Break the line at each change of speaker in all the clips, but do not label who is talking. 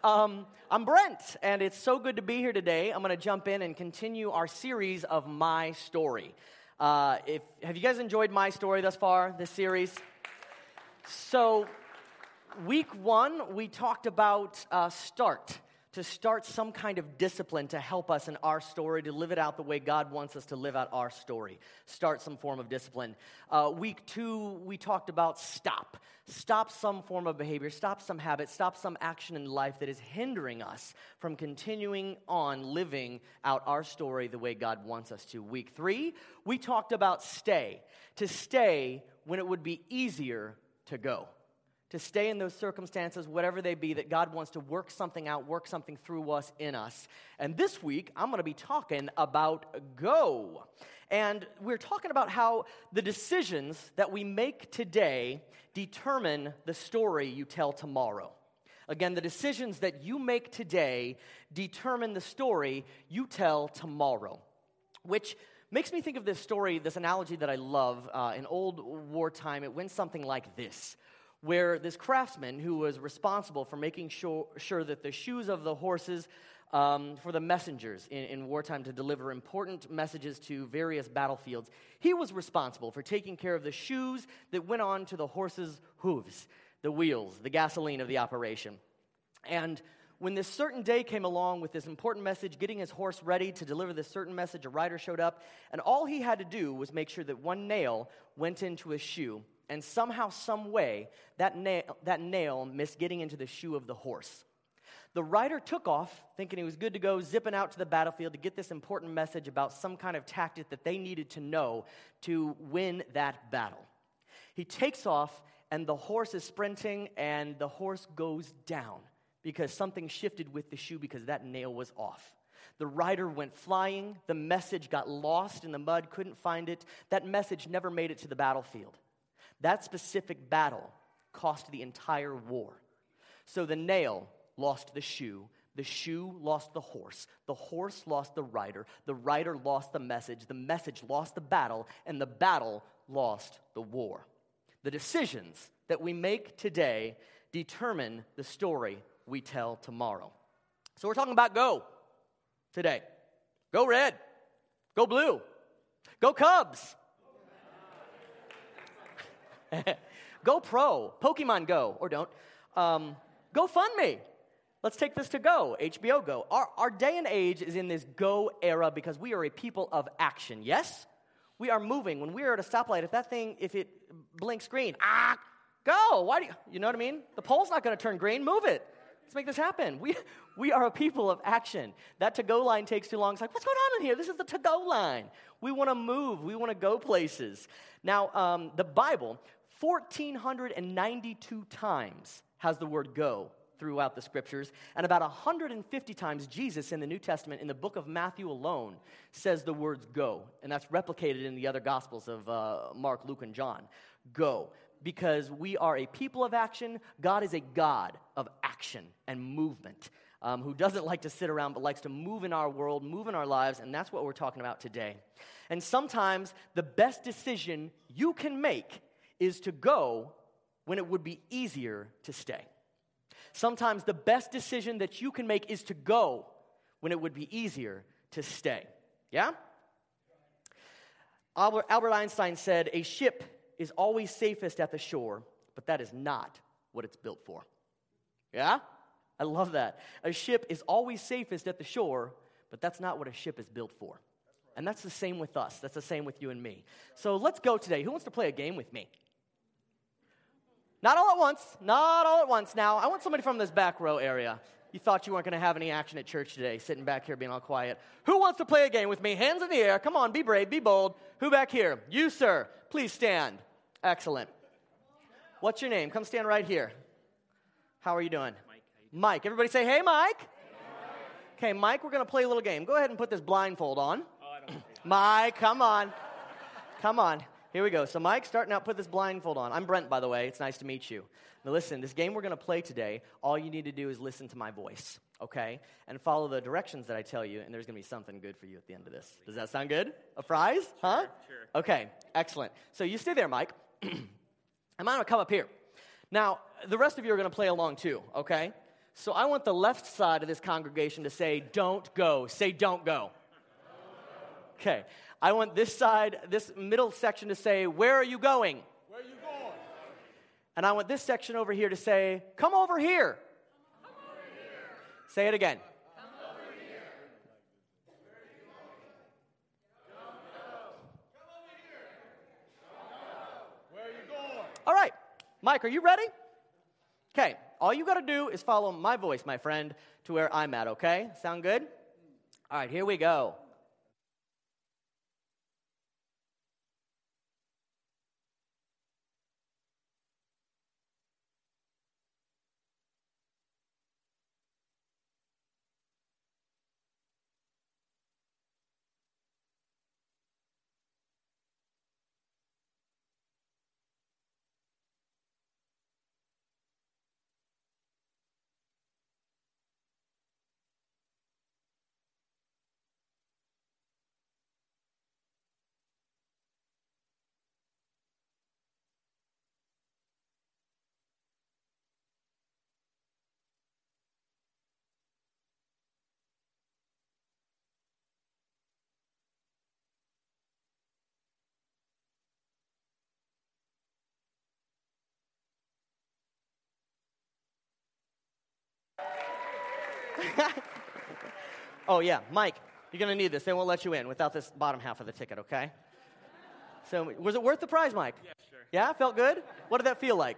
I'm Brent, and it's so good to be here today. I'm going to jump in and continue our series of My Story. Have you guys enjoyed My Story thus far, this series? So, week one, we talked about to start some kind of discipline to help us in our story, to live it out the way God wants us to live out our story. Start some form of discipline. Week two, we talked about stop. Stop some form of behavior, stop some habit, stop some action in life that is hindering us from continuing on living out our story the way God wants us to. Week three, we talked about to stay when it would be easier to go. To stay in those circumstances, whatever they be, that God wants to work something out, work something through us, in us. And this week, I'm going to be talking about go. And we're talking about how the decisions that we make today determine the story you tell tomorrow. Again, the decisions that you make today determine the story you tell tomorrow. Which makes me think of this story, this analogy that I love. In old wartime, it went something like this, where this craftsman who was responsible for making sure that the shoes of the horses for the messengers in wartime to deliver important messages to various battlefields, he was responsible for taking care of the shoes that went on to the horses' hooves, the wheels, the gasoline of the operation. And when this certain day came along with this important message, getting his horse ready to deliver this certain message, a rider showed up, and all he had to do was make sure that one nail went into his shoe, and somehow, some way, that nail missed getting into the shoe of the horse. The rider took off, thinking he was good to go, zipping out to the battlefield to get this important message about some kind of tactic that they needed to know to win that battle. He takes off, and the horse is sprinting, and the horse goes down because something shifted with the shoe because that nail was off. The rider went flying. The message got lost in the mud, couldn't find it. That message never made it to the battlefield. That specific battle cost the entire war. So the nail lost the shoe lost the horse lost the rider lost the message lost the battle, and the battle lost the war. The decisions that we make today determine the story we tell tomorrow. So we're talking about go today. Go red, go blue, go Cubs. Go Pro, Pokemon Go, or don't. Go Fund Me. Let's take this to Go, HBO Go. Our day and age is in this Go era because we are a people of action, yes? We are moving. When we are at a stoplight, if it blinks green, go. Why do you know what I mean? The pole's not going to turn green, move it. Let's make this happen. We are a people of action. That to-go line takes too long. It's like, what's going on in here? This is the to-go line. We want to move. We want to go places. Now, the Bible, 1,492 times has the word go throughout the scriptures, and about 150 times Jesus in the New Testament, in the book of Matthew alone, says the words go, and that's replicated in the other Gospels of Mark, Luke, and John. Go, because we are a people of action. God is a God of action and movement, who doesn't like to sit around but likes to move in our world, move in our lives, and that's what we're talking about today. And sometimes the best decision you can make is to go when it would be easier to stay. Sometimes the best decision that you can make is to go when it would be easier to stay. Yeah? Albert Einstein said, a ship is always safest at the shore, but that is not what it's built for. Yeah? I love that. A ship is always safest at the shore, but that's not what a ship is built for. And that's the same with us. That's the same with you and me. So let's go today. Who wants to play a game with me? Not all at once. Not all at once. Now, I want somebody from this back row area. You thought you weren't going to have any action at church today, sitting back here being all quiet. Who wants to play a game with me? Hands in the air. Come on, be brave, be bold. Who back here? You, sir. Please stand. Excellent. What's your name? Come stand right here. How are you doing? Mike. Everybody say, hey, Mike. Okay, Mike, we're going to play a little game. Go ahead and put this blindfold on. Mike, come on. Come on. Here we go. So Mike, starting out, put this blindfold on. I'm Brent, by the way. It's nice to meet you. Now listen, this game we're going to play today, all you need to do is listen to my voice, okay? And follow the directions that I tell you, and there's going to be something good for you at the end of this. Does that sound good? A prize? Huh?
Sure.
Okay, excellent. So you stay there, Mike. I'm going to come up here. Now, the rest of you are going to play along too, okay? So I want the left side of this congregation to say, don't go. Say, don't go. Okay. I want this side, this middle section to say, where are you going?
Where are you going?
And I want this section over here to say, come over here.
Come over here.
Say it again.
Come over here. Where are you going? Don't go. Come over here. Don't go. Where are you going?
All right. Mike, are you ready? Okay. All you got to do is follow my voice, my friend, to where I'm at, okay? Sound good? All right, here we go. Oh, yeah, Mike, you're going to need this. They won't let you in without this bottom half of the ticket, okay? So, was it worth the prize, Mike?
Yeah, sure.
Yeah, felt good? What did that feel like?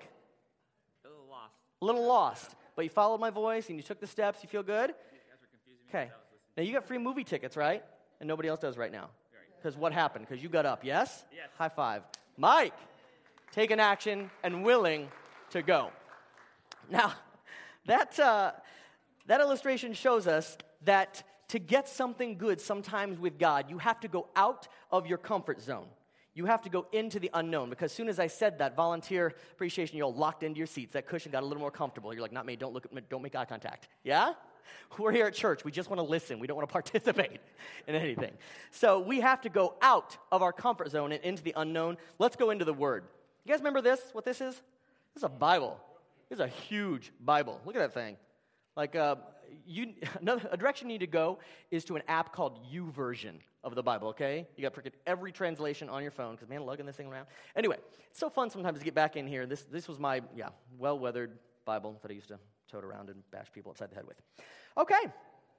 A little lost.
A little lost. But you followed my voice and you took the steps. You feel good?
You guys were confusing me.
Okay. Now, you got free movie tickets, right? And nobody else does right now. Because what happened? Because you got up, yes?
Yes.
High five. Mike, taking action and willing to go. Now, that illustration shows us that to get something good sometimes with God, you have to go out of your comfort zone. You have to go into the unknown. Because as soon as I said that, volunteer appreciation, you're all locked into your seats. That cushion got a little more comfortable. You're like, not me, don't look at me, don't make eye contact. Yeah? We're here at church. We just want to listen. We don't want to participate in anything. So we have to go out of our comfort zone and into the unknown. Let's go into the Word. You guys remember this? What this is? This is a Bible. This is a huge Bible. Look at that thing. Like, a direction you need to go is to an app called YouVersion of the Bible, okay? You got to pick every translation on your phone, because, man, lugging this thing around. Anyway, it's so fun sometimes to get back in here. This was my, well-weathered Bible that I used to tote around and bash people upside the head with. Okay.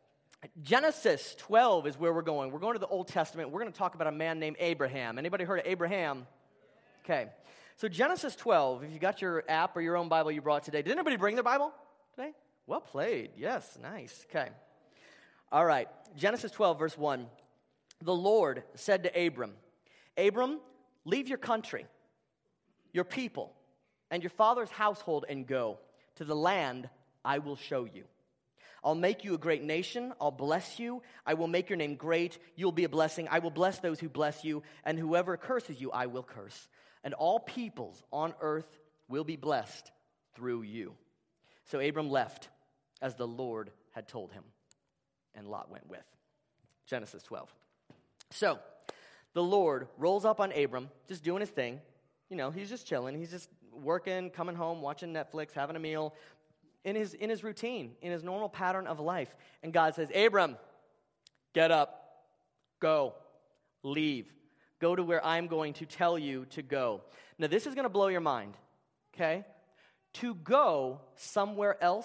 Genesis 12 is where we're going. We're going to the Old Testament. We're going to talk about a man named Abraham. Anybody heard of Abraham? Okay. So Genesis 12, if you got your app or your own Bible you brought today, did anybody bring their Bible today? Well played. Yes, nice. Okay. All right. Genesis 12, verse 1. The Lord said to Abram, Abram, leave your country, your people, and your father's household and go to the land I will show you. I'll make you a great nation. I'll bless you. I will make your name great. You'll be a blessing. I will bless those who bless you, and whoever curses you, I will curse. And all peoples on earth will be blessed through you. So Abram left as the Lord had told him, and Lot went with. Genesis 12. So the Lord rolls up on Abram, just doing his thing. You know, he's just chilling. He's just working, coming home, watching Netflix, having a meal, in his routine, in his normal pattern of life. And God says, Abram, get up, go, leave. Go to where I'm going to tell you to go. Now, this is going to blow your mind, okay? To go somewhere else,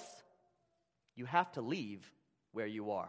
you have to leave where you are.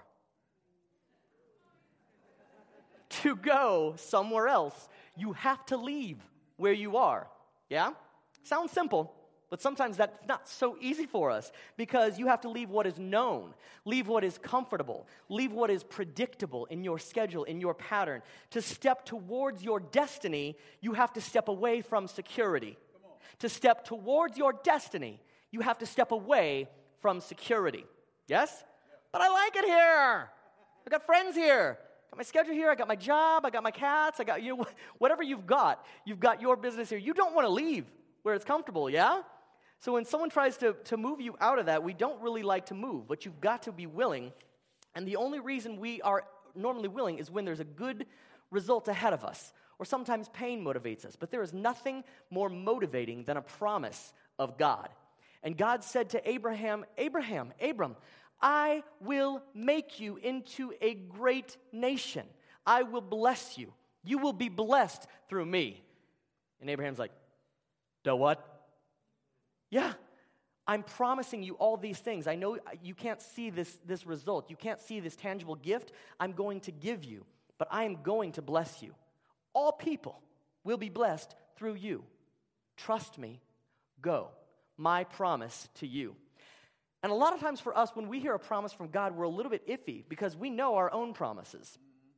To go somewhere else, you have to leave where you are. Yeah? Sounds simple, but sometimes that's not so easy for us because you have to leave what is known, leave what is comfortable, leave what is predictable in your schedule, in your pattern. To step towards your destiny, you have to step away from security. To step towards your destiny, you have to step away from security. Yes? But I like it here. I got friends here. Got my schedule here. I got my job. I got my cats. I got, whatever you've got your business here. You don't want to leave where it's comfortable, yeah? So when someone tries to move you out of that, we don't really like to move, but you've got to be willing. And the only reason we are normally willing is when there's a good result ahead of us, or sometimes pain motivates us. But there is nothing more motivating than a promise of God. And God said to Abraham, Abram, I will make you into a great nation. I will bless you. You will be blessed through me. And Abraham's like, the what? Yeah, I'm promising you all these things. I know you can't see this result. You can't see this tangible gift I'm going to give you, but I am going to bless you. All people will be blessed through you. Trust me. Go. My promise to you. And a lot of times for us, when we hear a promise from God, we're a little bit iffy because we know our own promises.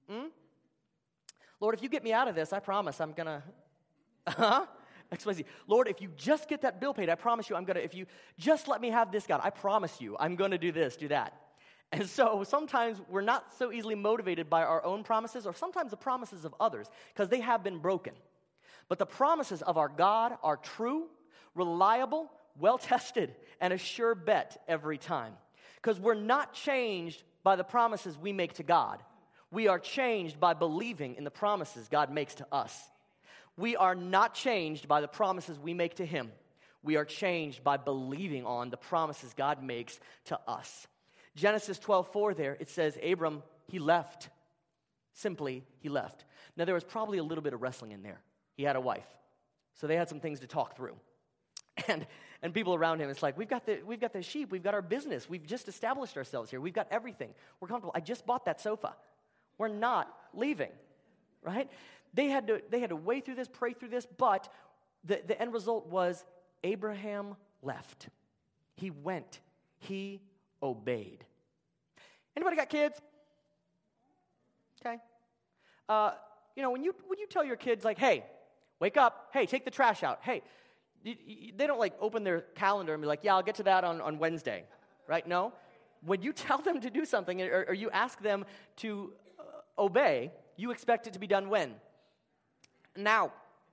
Lord, if you get me out of this, I promise I'm going to... XYZ. Lord, if you just get that bill paid, I promise you if you just let me have this, God, I promise you I'm going to do this, do that. And so sometimes we're not so easily motivated by our own promises or sometimes the promises of others because they have been broken. But the promises of our God are true, reliable, well-tested, and a sure bet every time. Because we're not changed by the promises we make to God. We are changed by believing in the promises God makes to us. We are not changed by the promises we make to Him. We are changed by believing on the promises God makes to us. Genesis 12:4 there, it says, Abram, he left. Simply, he left. Now, there was probably a little bit of wrestling in there. He had a wife. So they had some things to talk through. And people around him, it's like, we've got the sheep, we've got our business, we've just established ourselves here, we've got everything. We're comfortable. I just bought that sofa. We're not leaving, right? They had to weigh through this, pray through this, but the end result was Abraham left. He went. He obeyed. Anybody got kids? Okay. When you tell your kids, like, hey, wake up, hey, take the trash out, hey, they don't, like, open their calendar and be like, yeah, I'll get to that on Wednesday, right? No. When you tell them to do something or you ask them to obey, you expect it to be done when? Now,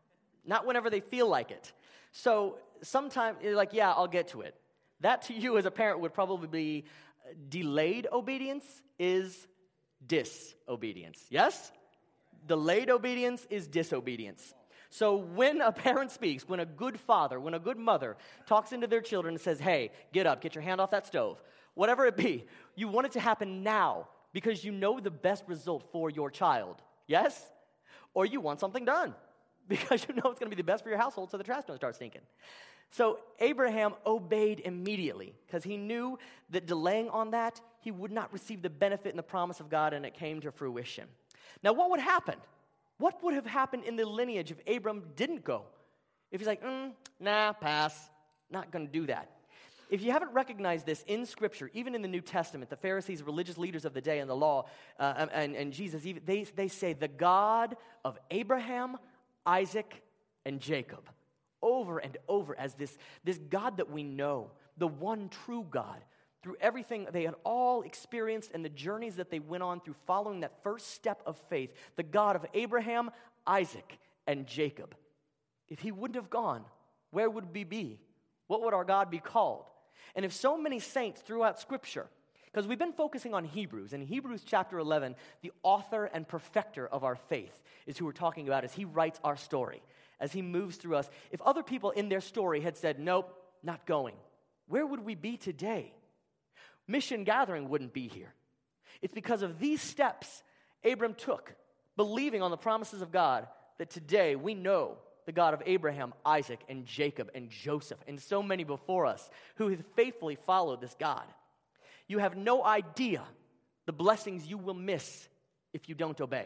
not whenever they feel like it. So sometimes you're like, yeah, I'll get to it. That to you as a parent would probably be delayed obedience is disobedience. Yes? Delayed obedience is disobedience. So when a parent speaks, when a good father, when a good mother talks into their children and says, hey, get up, get your hand off that stove, whatever it be, you want it to happen now because you know the best result for your child. Yes? Or you want something done because you know it's going to be the best for your household so the trash don't start stinking. So Abraham obeyed immediately because he knew that delaying on that, he would not receive the benefit and the promise of God, and it came to fruition. Now, what would happen? What would have happened in the lineage if Abram didn't go? If he's like, nah, pass, not going to do that. If you haven't recognized this in Scripture, even in the New Testament, the Pharisees, religious leaders of the day, and the law, and Jesus, even, they say, the God of Abraham, Isaac, and Jacob, over and over as this God that we know, the one true God, through everything they had all experienced and the journeys that they went on through following that first step of faith, the God of Abraham, Isaac, and Jacob. If he wouldn't have gone, where would we be? What would our God be called? And if so many saints throughout Scripture, because we've been focusing on Hebrews, and Hebrews chapter 11, the author and perfecter of our faith is who we're talking about as he writes our story, as he moves through us. If other people in their story had said, nope, not going, where would we be today? Mission Gathering wouldn't be here. It's because of these steps Abram took, believing on the promises of God, that today we know the God of Abraham, Isaac, and Jacob, and Joseph, and so many before us who have faithfully followed this God. You have no idea the blessings you will miss if you don't obey.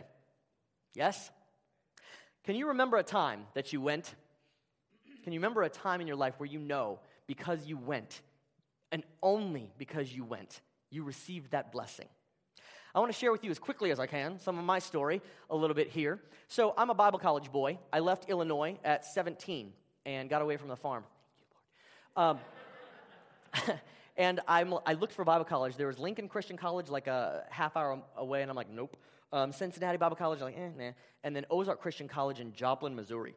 Yes? Can you remember a time that you went? Can you remember a time in your life where you know because you went, and only because you went, you received that blessing? I want to share with you as quickly as I can some of my story a little bit here. So I'm a Bible college boy. I left Illinois at 17 and got away from the farm. Thank you, Lord. And I looked for Bible college. There was Lincoln Christian College like a half hour away, and I'm like, nope. Cincinnati Bible College, like, nah. And then Ozark Christian College in Joplin, Missouri.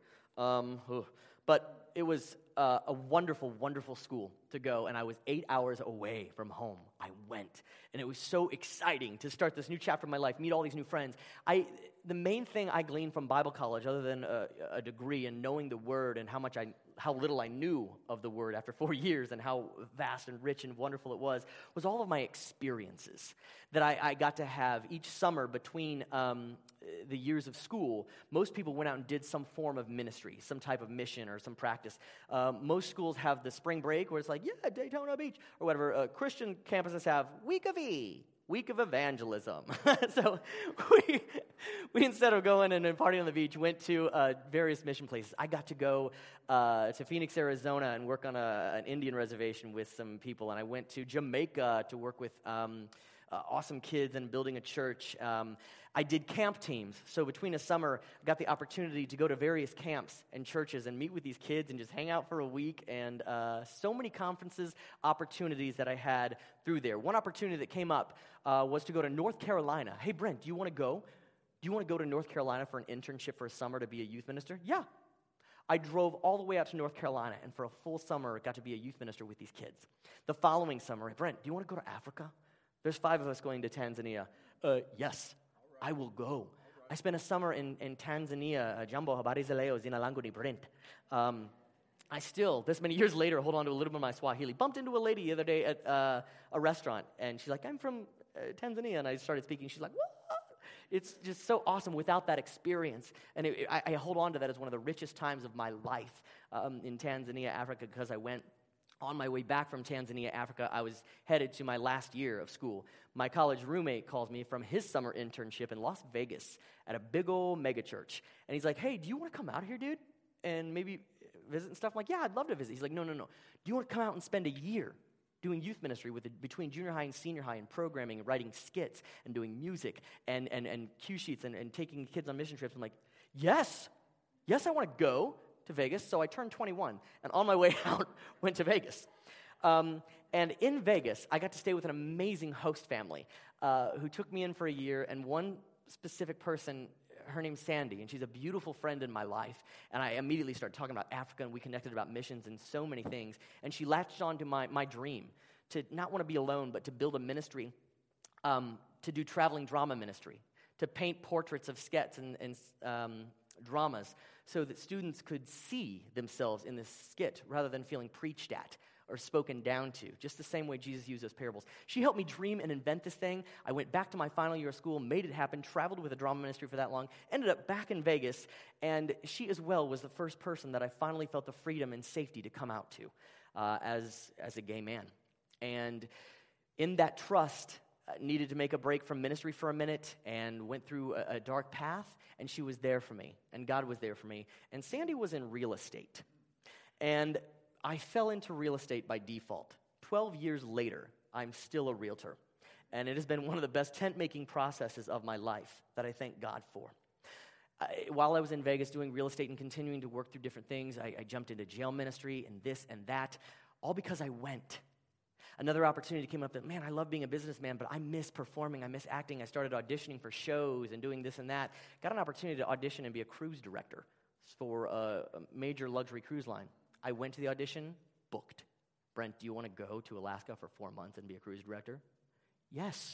But it was a wonderful, wonderful school to go, and I was 8 hours away from home. I went, and it was so exciting to start this new chapter of my life, meet all these new friends. The main thing I gleaned from Bible college, other than a degree and knowing the Word and how much how little I knew of the Word after 4 years and how vast and rich and wonderful it was all of my experiences that I got to have each summer between the years of school. Most people went out and did some form of ministry, some type of mission or some practice. Most schools have the spring break where it's like, yeah, Daytona Beach or whatever. Christian campuses have Week of Evangelism. So we instead of going and partying on the beach, went to various mission places. I got to go to Phoenix, Arizona, and work on an Indian reservation with some people. And I went to Jamaica to work with awesome kids and building a church. I did camp teams. So between a summer, I got the opportunity to go to various camps and churches and meet with these kids and just hang out for a week. And so many conferences, opportunities that I had through there. One opportunity that came up was to go to North Carolina. Hey, Brent, do you want to go? Do you want to go to North Carolina for an internship for a summer to be a youth minister? Yeah. I drove all the way out to North Carolina, and for a full summer, got to be a youth minister with these kids. The following summer, Brent, do you want to go to Africa? There's 5 of us going to Tanzania. Yes, I will go. I spent a summer in Tanzania. Jambo, habari za leo, zina langu ni Brent. I still, this many years later, hold on to a little bit of my Swahili. Bumped into a lady the other day at a restaurant, and she's like, I'm from Tanzania, and I started speaking. She's like, what? It's just so awesome without that experience. And I hold on to that as one of the richest times of my life in Tanzania, Africa, because I went on my way back from Tanzania, Africa. I was headed to my last year of school. My college roommate calls me from his summer internship in Las Vegas at a big old mega church. And he's like, hey, do you want to come out here, dude? And maybe visit and stuff? I'm like, yeah, I'd love to visit. He's like, no. Do you want to come out and spend a year doing youth ministry between junior high and senior high and programming and writing skits and doing music and cue sheets and taking kids on mission trips? I'm like, yes, I want to go to Vegas. So I turned 21, and on my way out, went to Vegas. And in Vegas, I got to stay with an amazing host family who took me in for a year, and one specific person, her name's Sandy, and she's a beautiful friend in my life. And I immediately started talking about Africa, and we connected about missions and so many things. And she latched on to my dream to not want to be alone, but to build a ministry, to do traveling drama ministry, to paint portraits of skets and dramas so that students could see themselves in this skit rather than feeling preached at or spoken down to, just the same way Jesus used those parables. She helped me dream and invent this thing. I went back to my final year of school, made it happen, traveled with a drama ministry for that long, ended up back in Vegas, and she as well was the first person that I finally felt the freedom and safety to come out to as a gay man. And in that trust, needed to make a break from ministry for a minute and went through a dark path, and she was there for me, and God was there for me. And Sandy was in real estate, and I fell into real estate by default. 12 years later, I'm still a realtor, and it has been one of the best tent-making processes of my life that I thank God for. While I was in Vegas doing real estate and continuing to work through different things, I jumped into jail ministry and this and that, all because I went. Another opportunity came up that, man, I love being a businessman, but I miss performing, I miss acting. I started auditioning for shows and doing this and that. Got an opportunity to audition and be a cruise director for a major luxury cruise line. I went to the audition, booked. Brent, do you want to go to Alaska for 4 months and be a cruise director? Yes,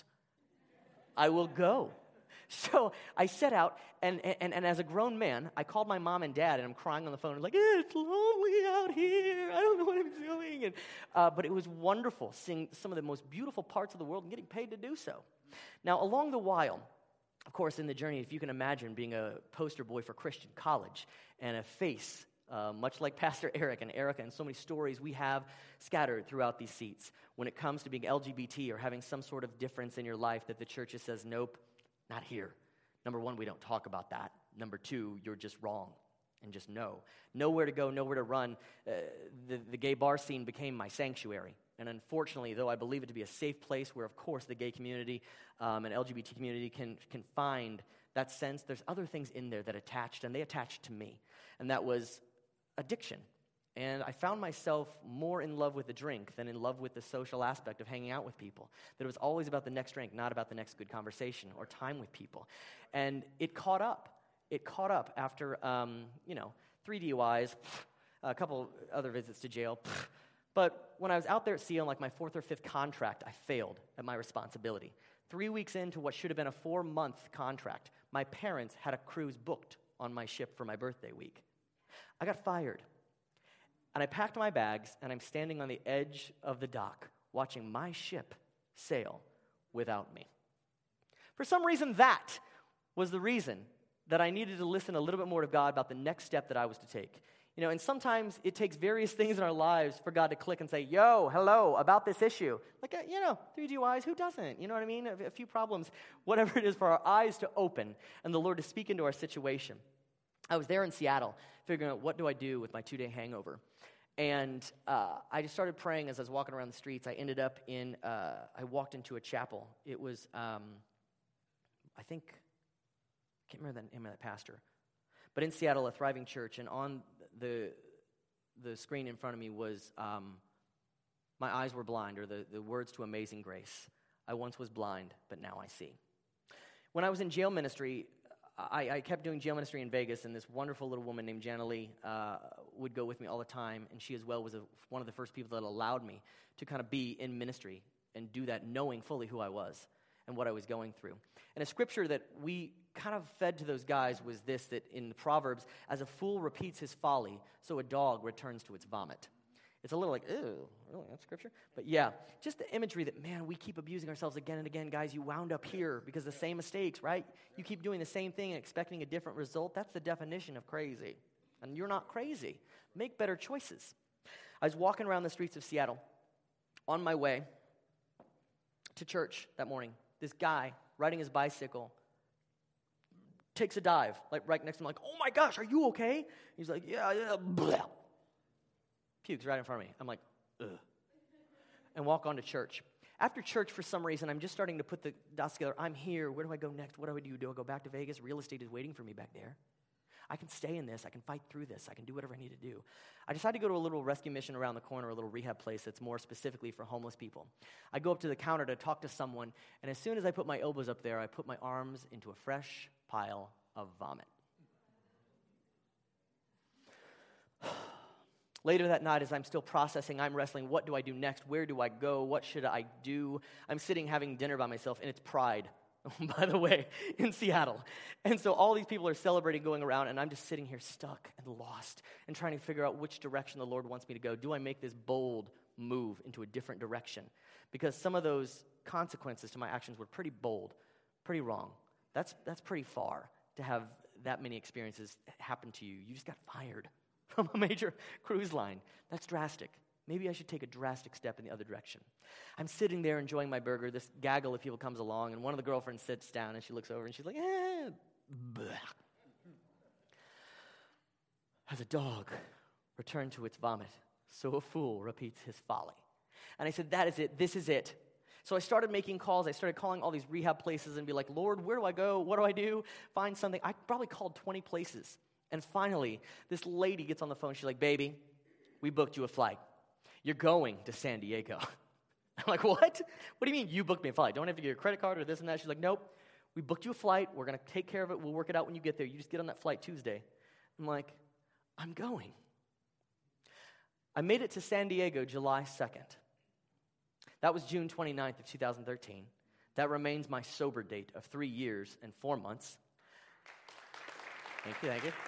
I will go. So I set out, and as a grown man, I called my mom and dad, and I'm crying on the phone. I'm like, it's lonely out here. I don't know what I'm doing. But it was wonderful seeing some of the most beautiful parts of the world and getting paid to do so. Now, along the while, of course, in the journey, if you can imagine being a poster boy for Christian college and a face, much like Pastor Eric and Erica and so many stories we have scattered throughout these seats, when it comes to being LGBT or having some sort of difference in your life that the church just says, nope, not here. Number one, we don't talk about that. Number two, you're just wrong. And just know. Nowhere to go, nowhere to run. The gay bar scene became my sanctuary. And unfortunately, though I believe it to be a safe place where, of course, the gay community and LGBT community can find that sense, there's other things in there that attached, and they attached to me. And that was addiction. And I found myself more in love with the drink than in love with the social aspect of hanging out with people. That it was always about the next drink, not about the next good conversation or time with people. And it caught up. It caught up after, 3 DUIs, a couple other visits to jail. But when I was out there at sea on like my 4th or 5th contract, I failed at my responsibility. 3 weeks into what should have been a 4-month contract, my parents had a cruise booked on my ship for my birthday week. I got fired. And I packed my bags, and I'm standing on the edge of the dock, watching my ship sail without me. For some reason, that was the reason that I needed to listen a little bit more to God about the next step that I was to take. And sometimes it takes various things in our lives for God to click and say, yo, hello, about this issue. Like, 3 DUIs, who doesn't? You know what I mean? A few problems, whatever it is, for our eyes to open and the Lord to speak into our situation. I was there in Seattle, figuring out what do I do with my 2-day hangover. And I just started praying as I was walking around the streets. I ended up I walked into a chapel. It was, I can't remember the name of that pastor. But in Seattle, a thriving church, and on the screen in front of me was, my eyes were blind, or the words to Amazing Grace. I once was blind, but now I see. When I was in jail ministry, I kept doing jail ministry in Vegas, and this wonderful little woman named Jana Lee would go with me all the time, and she as well was one of the first people that allowed me to kind of be in ministry and do that knowing fully who I was and what I was going through. And a scripture that we kind of fed to those guys was this, that in the Proverbs, as a fool repeats his folly, so a dog returns to its vomit. It's a little like, ew, really, that's scripture? But yeah, just the imagery that, man, we keep abusing ourselves again and again. Guys, you wound up here because the same mistakes, right? You keep doing the same thing and expecting a different result. That's the definition of crazy. And you're not crazy. Make better choices. I was walking around the streets of Seattle on my way to church that morning. This guy riding his bicycle takes a dive, like right next to him, like, oh my gosh, are you okay? He's like, yeah, blah. Pukes right in front of me. I'm like, ugh. And walk on to church. After church, for some reason, I'm just starting to put the dots together. I'm here. Where do I go next? What do I do? Do I go back to Vegas? Real estate is waiting for me back there. I can stay in this. I can fight through this. I can do whatever I need to do. I decided to go to a little rescue mission around the corner, a little rehab place that's more specifically for homeless people. I go up to the counter to talk to someone, and as soon as I put my elbows up there, I put my arms into a fresh pile of vomit. Later that night, as I'm still processing, I'm wrestling, what do I do next? Where do I go? What should I do? I'm sitting having dinner by myself, and it's Pride, by the way, in Seattle. And so all these people are celebrating going around, and I'm just sitting here stuck and lost and trying to figure out which direction the Lord wants me to go. Do I make this bold move into a different direction? Because some of those consequences to my actions were pretty bold, pretty wrong. That's pretty far to have that many experiences happen to you. You just got fired from a major cruise line. That's drastic. Maybe I should take a drastic step in the other direction. I'm sitting there enjoying my burger. This gaggle of people comes along, and one of the girlfriends sits down, and she looks over, and she's like, bleh. As a dog returned to its vomit, so a fool repeats his folly. And I said, that is it. This is it. So I started making calls. I started calling all these rehab places and be like, Lord, where do I go? What do I do? Find something. I probably called 20 places. And finally, this lady gets on the phone. She's like, baby, we booked you a flight. You're going to San Diego. I'm like, what? What do you mean you booked me a flight? Don't have to get your credit card or this and that. She's like, nope. We booked you a flight. We're going to take care of it. We'll work it out when you get there. You just get on that flight Tuesday. I'm like, I'm going. I made it to San Diego July 2nd. That was June 29th of 2013. That remains my sober date of 3 years and 4 months. Thank you.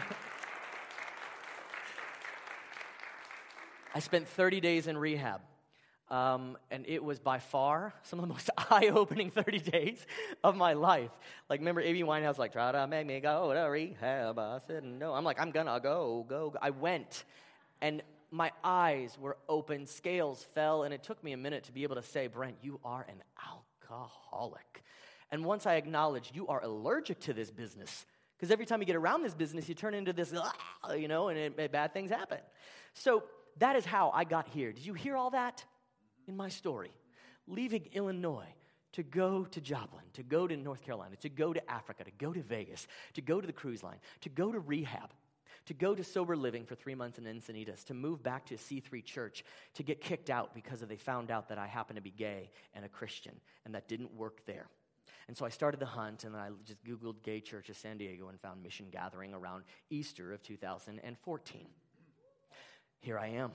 I spent 30 days in rehab, and it was by far some of the most eye-opening 30 days of my life. Like, remember Amy Winehouse, like, try to make me go to rehab. I said no. I'm like, I'm gonna go. I went, and my eyes were open, scales fell, and it took me a minute to be able to say, Brent, you are an alcoholic. And once I acknowledged, you are allergic to this business, because every time you get around this business, you turn into this, and bad things happen. So that is how I got here. Did you hear all that in my story? Leaving Illinois to go to Joplin, to go to North Carolina, to go to Africa, to go to Vegas, to go to the cruise line, to go to rehab, to go to sober living for 3 months in Encinitas, to move back to a C3 church, to get kicked out because they found out that I happened to be gay and a Christian, and that didn't work there. And so I started the hunt, and I just Googled gay churches San Diego and found Mission Gathering around Easter of 2014. Here I am.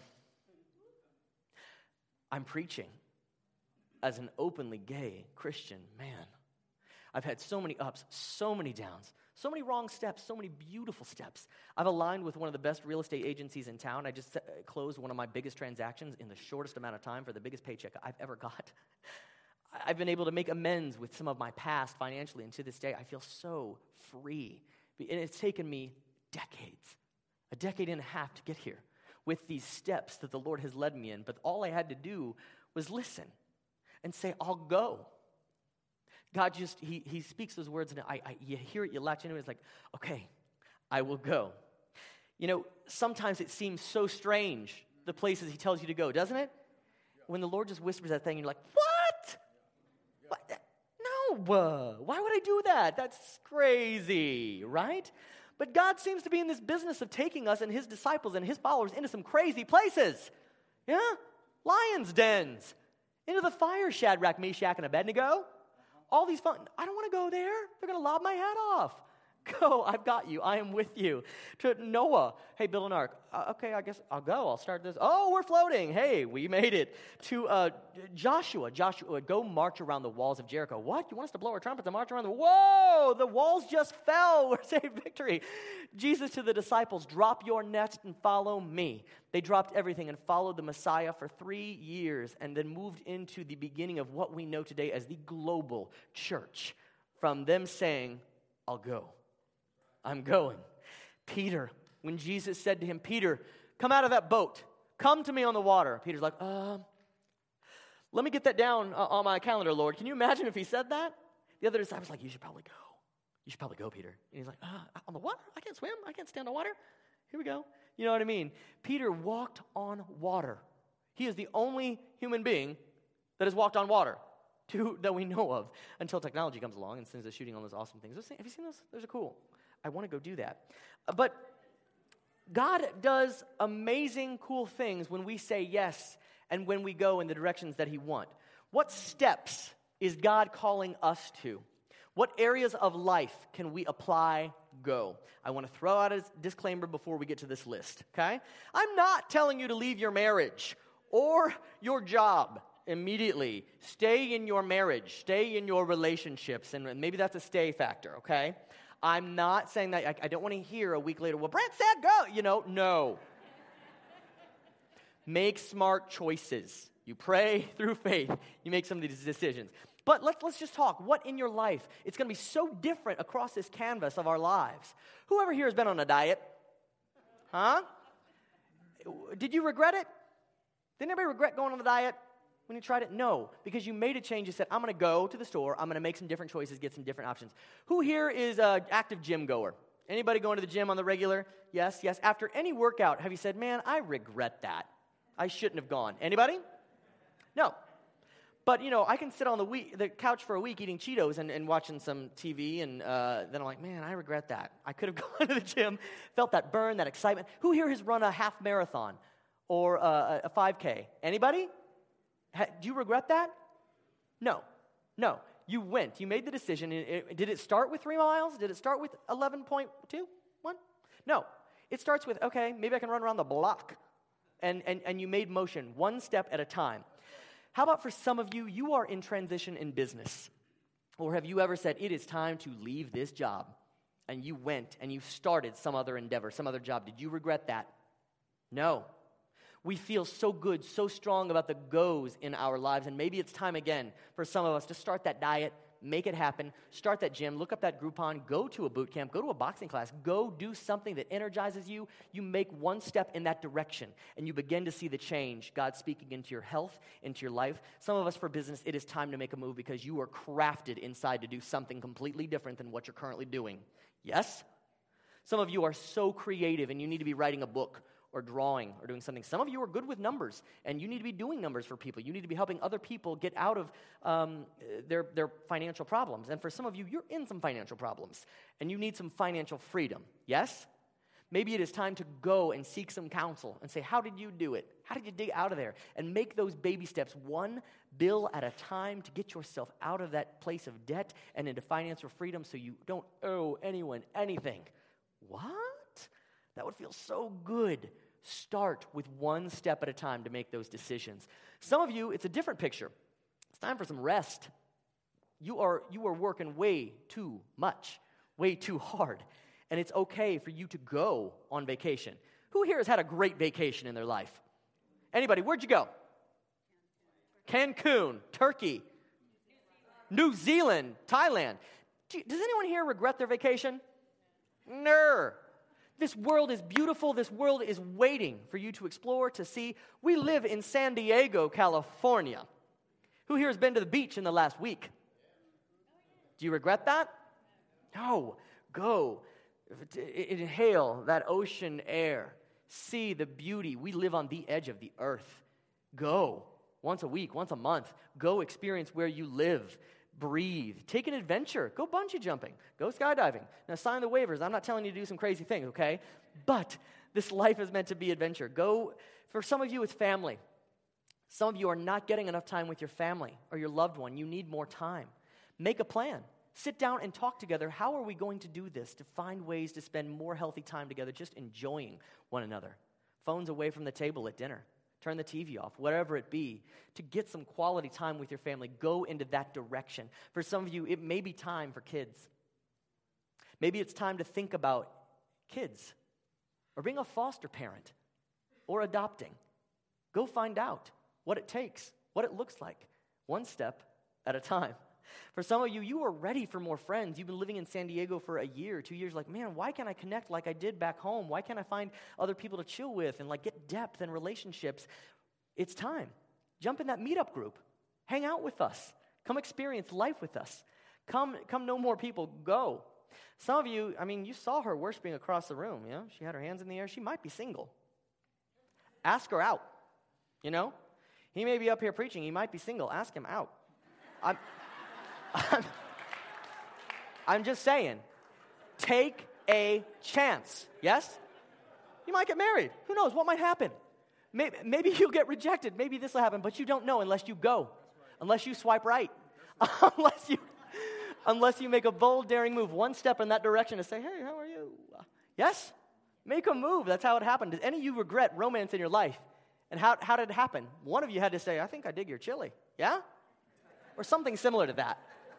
I'm preaching as an openly gay Christian man. I've had so many ups, so many downs, so many wrong steps, so many beautiful steps. I've aligned with one of the best real estate agencies in town. I just closed one of my biggest transactions in the shortest amount of time for the biggest paycheck I've ever got. I've been able to make amends with some of my past financially, and to this day, I feel so free. And it's taken me decades, a decade and a half to get here with these steps that the Lord has led me in. But all I had to do was listen and say, I'll go. God just, he speaks those words, and you hear it, you latch into it, it's like, okay, I will go. You know, sometimes it seems so strange, the places he tells you to go, doesn't it? When the Lord just whispers that thing, you're like, what? What? No, why would I do that? That's crazy, right? But God seems to be in this business of taking us and his disciples and his followers into some crazy places. Yeah? Lions' dens. Into the fire, Shadrach, Meshach, and Abednego. All these fun. I don't want to go there. They're going to lob my head off. Go, I've got you. I am with you. To Noah, hey, build an ark. Okay, I guess I'll go. I'll start this. Oh, we're floating. Hey, we made it. To Joshua, go march around the walls of Jericho. What? You want us to blow our trumpets and march around Whoa, the walls just fell. We're saying victory. Jesus to the disciples, drop your net and follow me. They dropped everything and followed the Messiah for 3 years and then moved into the beginning of what we know today as the global church. From them saying, I'll go. I'm going. Peter, when Jesus said to him, Peter, come out of that boat. Come to me on the water. Peter's like, let me get that down on my calendar, Lord. Can you imagine if he said that? The other disciples like, you should probably go. You should probably go, Peter. And he's like, on the water? I can't swim. I can't stand on water. Here we go. You know what I mean? Peter walked on water. He is the only human being that has walked on water that we know of until technology comes along and sends us shooting all those awesome things. Have you seen those? Those are cool. I want to go do that. But God does amazing, cool things when we say yes and when we go in the directions that he wants. What steps is God calling us to? What areas of life can we apply, go? I want to throw out a disclaimer before we get to this list, okay? I'm not telling you to leave your marriage or your job immediately. Stay in your marriage. Stay in your relationships. And maybe that's a stay factor, okay? I'm not saying that. I don't want to hear a week later, well, Brent said go. No. Make smart choices. You pray through faith. You make some of these decisions. But let's just talk. What in your life? It's going to be so different across this canvas of our lives. Whoever here has been on a diet? Huh? Did you regret it? Did anybody regret going on the diet when you tried it? No, because you made a change. You said, I'm going to go to the store. I'm going to make some different choices, get some different options. Who here is an active gym goer? Anybody going to the gym on the regular? Yes. After any workout, have you said, man, I regret that. I shouldn't have gone. Anybody? No. But, I can sit on the couch for a week eating Cheetos and watching some TV, and then I'm like, man, I regret that. I could have gone to the gym, felt that burn, that excitement. Who here has run a half marathon or a 5K? Anybody? Do you regret that? No. You went. You made the decision. Did it start with 3 miles? Did it start with 11.21? No. It starts with, okay, maybe I can run around the block. And you made motion one step at a time. How about for some of you, you are in transition in business? Or have you ever said, it is time to leave this job? And you went and you started some other endeavor, some other job. Did you regret that? No. We feel so good, so strong about the goes in our lives, and maybe it's time again for some of us to start that diet, make it happen, start that gym, look up that Groupon, go to a boot camp, go to a boxing class, go do something that energizes you. You make one step in that direction, and you begin to see the change, God speaking into your health, into your life. Some of us for business, it is time to make a move because you are crafted inside to do something completely different than what you're currently doing. Yes? Some of you are so creative, and you need to be writing a book or drawing or doing something. Some of you are good with numbers, and you need to be doing numbers for people. You need to be helping other people get out of their financial problems. And for some of you, you're in some financial problems, and you need some financial freedom. Yes? Maybe it is time to go and seek some counsel and say, how did you do it? How did you dig out of there? And make those baby steps one bill at a time to get yourself out of that place of debt and into financial freedom so you don't owe anyone anything. What? That would feel so good. Start with one step at a time to make those decisions. Some of you, it's a different picture. It's time for some rest. you are working way too much, way too hard, and it's okay for you to go on vacation. Who here has had a great vacation in their life? Anybody? Where'd you go? Cancun, Turkey, New Zealand, Thailand. Does anyone here regret their vacation? No. This world is beautiful. This world is waiting for you to explore, to see. We live in San Diego, California. Who here has been to the beach in the last week? Do you regret that? No. Go. Inhale that ocean air. See the beauty. We live on the edge of the earth. Go. Once a week, once a month. Go experience where you live. Breathe. Take an adventure. Go bungee jumping. Go skydiving. Now, sign the waivers. I'm not telling you to do some crazy thing, okay? But this life is meant to be adventure. Go. For some of you, it's family. Some of you are not getting enough time with your family or your loved one. You need more time. Make a plan. Sit down and talk together. How are we going to do this to find ways to spend more healthy time together, just enjoying one another? Phones away from the table at dinner. Turn the TV off, whatever it be, to get some quality time with your family. Go into that direction. For some of you, it may be time for kids. Maybe it's time to think about kids or being a foster parent or adopting. Go find out what it takes, what it looks like, one step at a time. For some of you, you are ready for more friends. You've been living in San Diego for a year, 2 years, like, man, why can't I connect like I did back home? Why can't I find other people to chill with and like get depth and relationships? It's time. Jump in that meetup group. Hang out with us. Come experience life with us. Come know more people. Go. Some of you, I mean, you saw her worshiping across the room, you know? She had her hands in the air. She might be single. Ask her out, you know? He may be up here preaching. He might be single. Ask him out. I'm just saying, take a chance, yes? You might get married. Who knows? What might happen? Maybe you'll get rejected. Maybe this will happen, but you don't know unless you go, unless you swipe right, unless you make a bold, daring move, one step in that direction to say, hey, how are you? Yes? Make a move. That's how it happened. Does any of you regret romance in your life? And how did it happen? One of you had to say, I think I dig your chili. Yeah? Or something similar to that.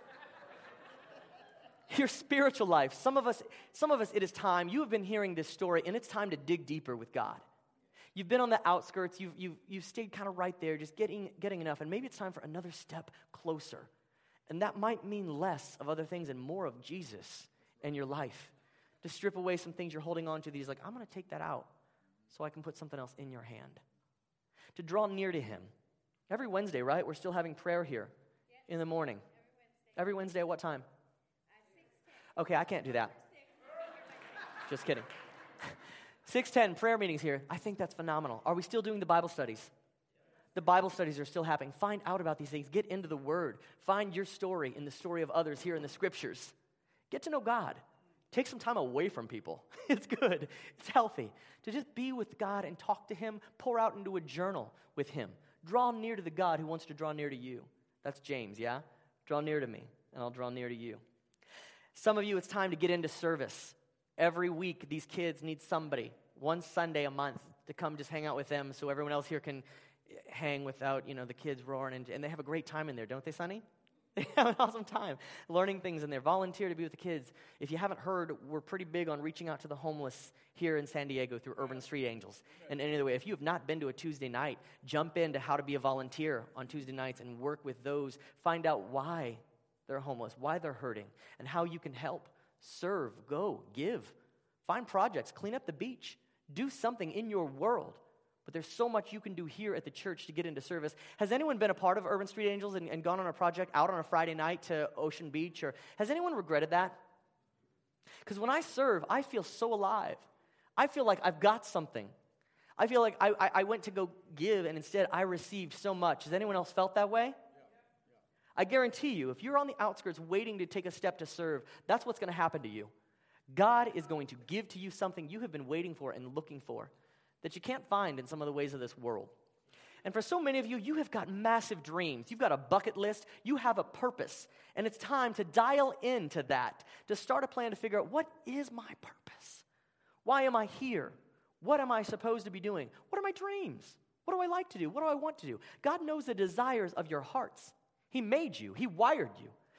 Your spiritual life. Some of us, it is time. You have been hearing this story, and it's time to dig deeper with God. You've been on the outskirts. You've stayed kind of right there, just getting enough, and maybe it's time for another step closer. And that might mean less of other things and more of Jesus in your life. To strip away some things you're holding on to. These like, I'm going to take that out so I can put something else in your hand. To draw near to Him. Every Wednesday, right? We're still having prayer here in the morning. Every Wednesday at what time? Okay, I can't do that. Just kidding. 6:10 prayer meetings here. I think that's phenomenal. Are we still doing the Bible studies? The Bible studies are still happening. Find out about these things. Get into the Word. Find your story in the story of others here in the Scriptures. Get to know God. Take some time away from people. It's good. It's healthy. To just be with God and talk to Him. Pour out into a journal with Him. Draw near to the God who wants to draw near to you. That's James, yeah? Draw near to me, and I'll draw near to you. Some of you, it's time to get into service. Every week, these kids need somebody, one Sunday a month, to come just hang out with them so everyone else here can hang without, the kids roaring. And they have a great time in there, don't they, Sonny? They have an awesome time learning things in there. Volunteer to be with the kids. If you haven't heard, we're pretty big on reaching out to the homeless here in San Diego through Urban Street Angels. And any other way, if you have not been to a Tuesday night, jump into how to be a volunteer on Tuesday nights and work with those. Find out why they're homeless, why they're hurting, and how you can help, serve, go, give. Find projects, clean up the beach, do something in your world. But there's so much you can do here at the church to get into service. Has anyone been a part of Urban Street Angels and gone on a project out on a Friday night to Ocean Beach? Or has anyone regretted that? Because when I serve, I feel so alive. I feel like I've got something. I feel like I went to go give, and instead I received so much. Has anyone else felt that way? I guarantee you, if you're on the outskirts waiting to take a step to serve, that's what's going to happen to you. God is going to give to you something you have been waiting for and looking for that you can't find in some of the ways of this world. And for so many of you, you have got massive dreams. You've got a bucket list. You have a purpose. And it's time to dial into that, to start a plan to figure out, what is my purpose? Why am I here? What am I supposed to be doing? What are my dreams? What do I like to do? What do I want to do? God knows the desires of your hearts. He made you. He wired you.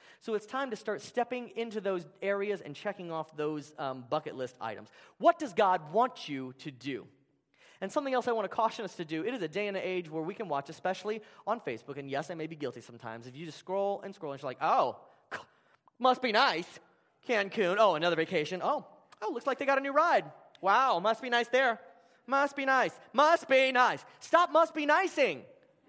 So it's time to start stepping into those areas and checking off those bucket list items. What does God want you to do? And something else I want to caution us to do, it is a day and an age where we can watch, especially on Facebook, and yes, I may be guilty sometimes, if you just scroll and scroll and you're like, oh, must be nice. Cancun, oh, another vacation. Oh, looks like they got a new ride. Wow, must be nice there. Must be nice. Must be nice. Stop must be nicing.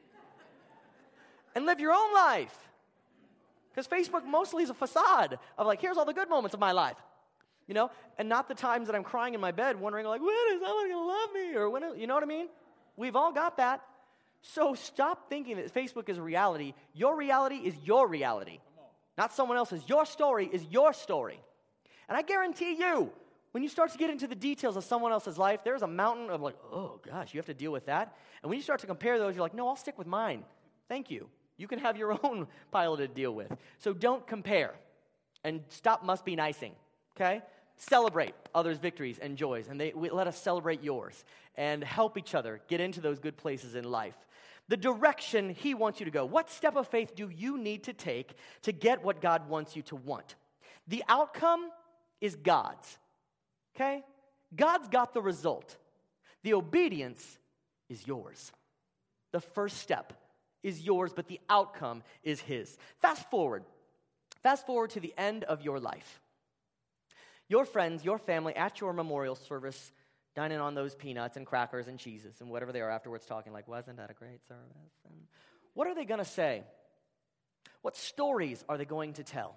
And live your own life. Because Facebook mostly is a facade of like, here's all the good moments of my life. You know, and not the times that I'm crying in my bed wondering like, when is someone going to love me? Or when, you know what I mean? We've all got that. So stop thinking that Facebook is a reality. Your reality is your reality. Not someone else's. Your story is your story. And I guarantee you, when you start to get into the details of someone else's life, there's a mountain of like, oh gosh, you have to deal with that. And when you start to compare those, you're like, no, I'll stick with mine. Thank you. You can have your own pile to deal with. So don't compare. And stop must be nicing. Okay? Celebrate others' victories and joys. And let us celebrate yours. And help each other get into those good places in life. The direction he wants you to go. What step of faith do you need to take to get what God wants you to want? The outcome is God's. Okay? God's got the result. The obedience is yours. The first step is yours, but the outcome is his. Fast forward. Fast forward to the end of your life. Your friends, your family at your memorial service, dining on those peanuts and crackers and cheeses and whatever they are afterwards talking like, wasn't that a great service? And what are they going to say? What stories are they going to tell?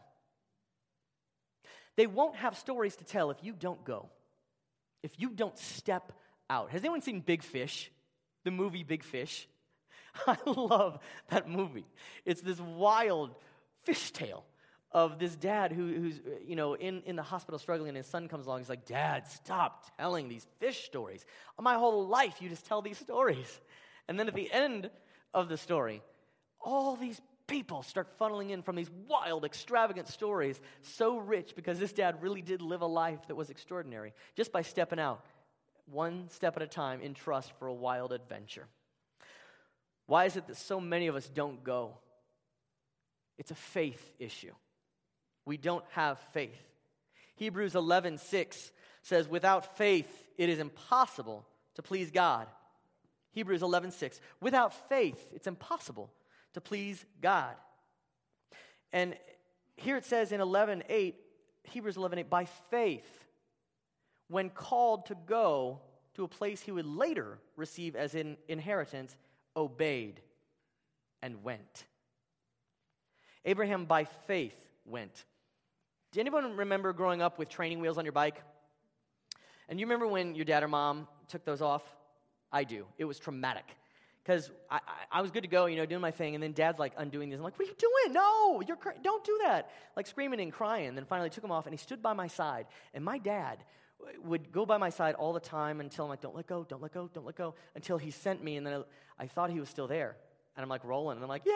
They won't have stories to tell if you don't go, if you don't step out. Has anyone seen Big Fish, the movie Big Fish? I love that movie. It's this wild fish tale of this dad who's you know, in the hospital struggling, and his son comes along. He's like, Dad, stop telling these fish stories. My whole life, you just tell these stories. And then at the end of the story, all these people start funneling in from these wild, extravagant stories, so rich because this dad really did live a life that was extraordinary, just by stepping out, one step at a time in trust for a wild adventure. Why is it that so many of us don't go? It's a faith issue. We don't have faith. Hebrews 11:6 says, without faith, it is impossible to please God. Hebrews 11:6. Without faith, it's impossible to please God. And here it says in 11:8, Hebrews 11:8, by faith, when called to go to a place he would later receive as an inheritance, obeyed and went. Abraham, by faith, went. Do anyone remember growing up with training wheels on your bike? And you remember when your dad or mom took those off? I do. It was traumatic. Because I was good to go, you know, doing my thing, and then Dad's like undoing these. I'm like, what are you doing? No, don't do that. Like screaming and crying. And then finally took him off, and he stood by my side. And my dad would go by my side all the time until I'm like, don't let go, don't let go, don't let go, until he sent me, and then I thought he was still there. And I'm like rolling, and I'm like, yeah.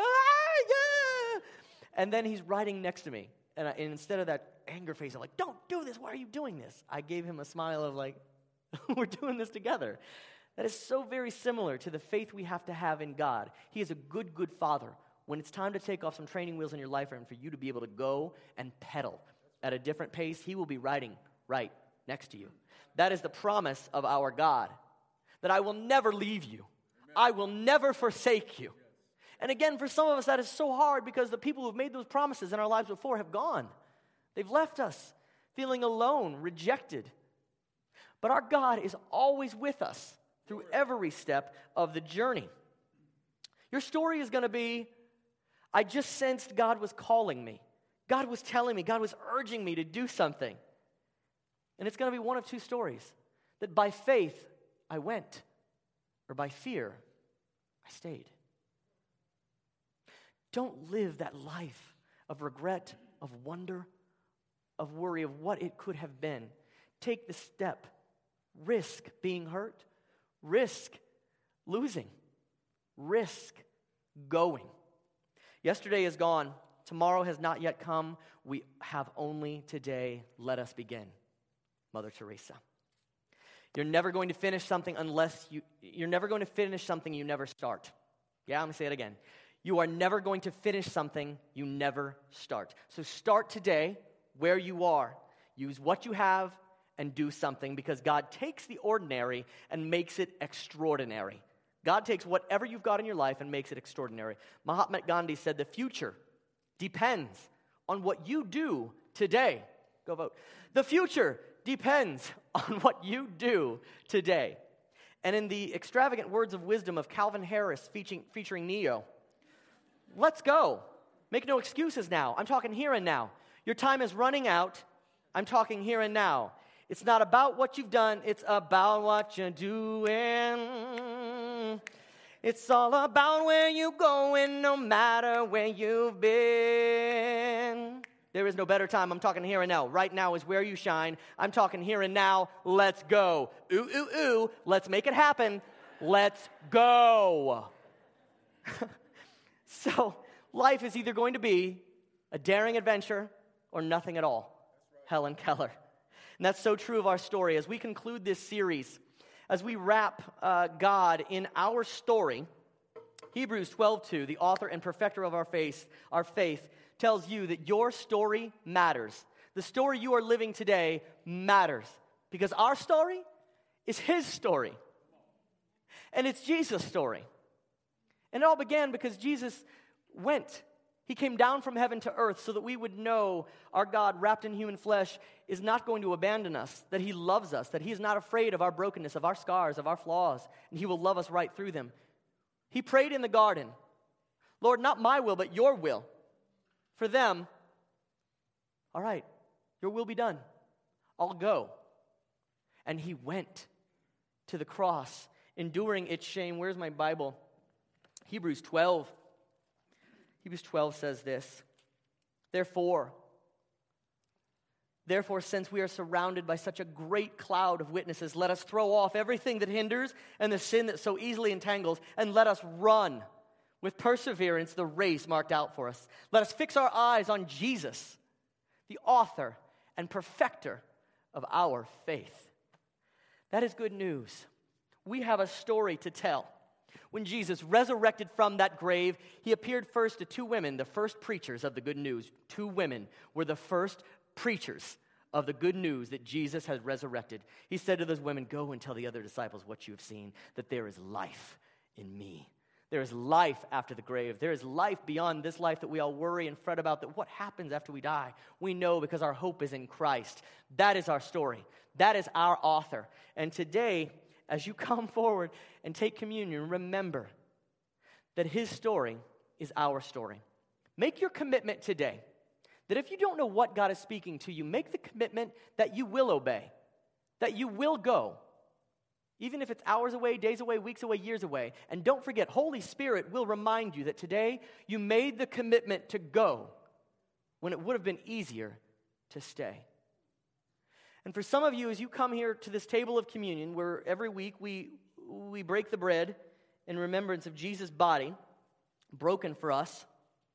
And then he's riding next to me. And instead of that anger face, I'm like, don't do this. Why are you doing this? I gave him a smile of like, we're doing this together. That is so very similar to the faith we have to have in God. He is a good, good father. When it's time to take off some training wheels in your life and for you to be able to go and pedal at a different pace, he will be riding right next to you. That is the promise of our God, that I will never leave you. I will never forsake you. And again, for some of us, that is so hard because the people who've made those promises in our lives before have gone. They've left us feeling alone, rejected. But our God is always with us through every step of the journey. Your story is going to be, I just sensed God was calling me. God was telling me, God was urging me to do something. And it's going to be one of two stories. That by faith, I went. Or by fear, I stayed. Don't live that life of regret, of wonder, of worry, of what it could have been. Take the step. Risk being hurt. Risk losing. Risk going. Yesterday is gone. Tomorrow has not yet come. We have only today. Let us begin. Mother Teresa. You're never going to finish something you're never going to finish something you never start. Yeah, I'm going to say it again. You are never going to finish something you never start. So start today where you are. Use what you have and do something, because God takes the ordinary and makes it extraordinary. God takes whatever you've got in your life and makes it extraordinary. Mahatma Gandhi said the future depends on what you do today. Go vote. The future depends on what you do today. And in the extravagant words of wisdom of Calvin Harris featuring Neo, let's go. Make no excuses now. I'm talking here and now. Your time is running out. I'm talking here and now. It's not about what you've done. It's about what you're doing. It's all about where you're going, no matter where you've been. There is no better time. I'm talking here and now. Right now is where you shine. I'm talking here and now. Let's go. Ooh, ooh, ooh. Let's make it happen. Let's go. So, life is either going to be a daring adventure or nothing at all. Helen Keller. And that's so true of our story. As we conclude this series, as we wrap God in our story, Hebrews 12:2, the author and perfecter of our faith, tells you that your story matters. The story you are living today matters, because our story is His story. And it's Jesus' story. And it all began because Jesus went. He came down from heaven to earth so that we would know our God, wrapped in human flesh, is not going to abandon us, that He loves us, that He is not afraid of our brokenness, of our scars, of our flaws, and He will love us right through them. He prayed in the garden, Lord, not my will, but your will. For them, all right, your will be done. I'll go. And He went to the cross, enduring its shame. Where's my Bible? Hebrews 12 says this, Therefore, since we are surrounded by such a great cloud of witnesses, let us throw off everything that hinders and the sin that so easily entangles, and let us run with perseverance the race marked out for us. Let us fix our eyes on Jesus, the author and perfecter of our faith. That is good news. We have a story to tell. When Jesus resurrected from that grave, He appeared first to two women, the first preachers of the good news. Two women were the first preachers of the good news that Jesus had resurrected. He said to those women, go and tell the other disciples what you have seen, that there is life in me. There is life after the grave. There is life beyond this life that we all worry and fret about, that what happens after we die. We know because our hope is in Christ. That is our story. That is our author. And today, as you come forward and take communion, remember that His story is our story. Make your commitment today that if you don't know what God is speaking to you, make the commitment that you will obey, that you will go, even if it's hours away, days away, weeks away, years away. And don't forget, Holy Spirit will remind you that today you made the commitment to go when it would have been easier to stay. And for some of you, as you come here to this table of communion, where every week we break the bread in remembrance of Jesus' body, broken for us,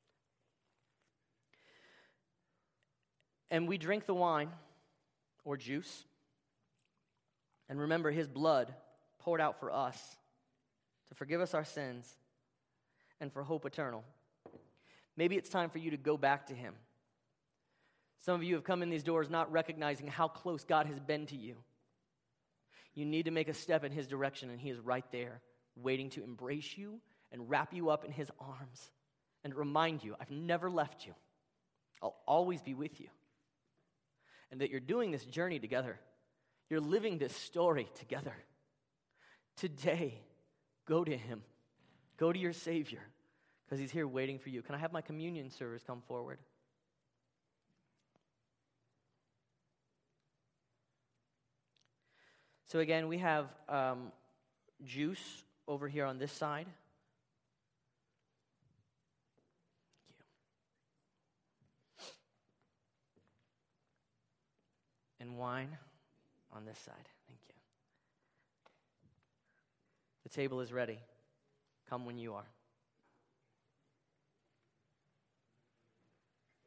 and we drink the wine or juice, and remember His blood poured out for us to forgive us our sins and for hope eternal. Maybe it's time for you to go back to Him. Some of you have come in these doors not recognizing how close God has been to you. You need to make a step in His direction, and He is right there, waiting to embrace you and wrap you up in His arms and remind you, I've never left you. I'll always be with you. And that you're doing this journey together. You're living this story together. Today, go to Him. Go to your Savior, because He's here waiting for you. Can I have my communion servers come forward? So again, we have juice over here on this side. Thank you. And wine on this side. Thank you. The table is ready. Come when you are.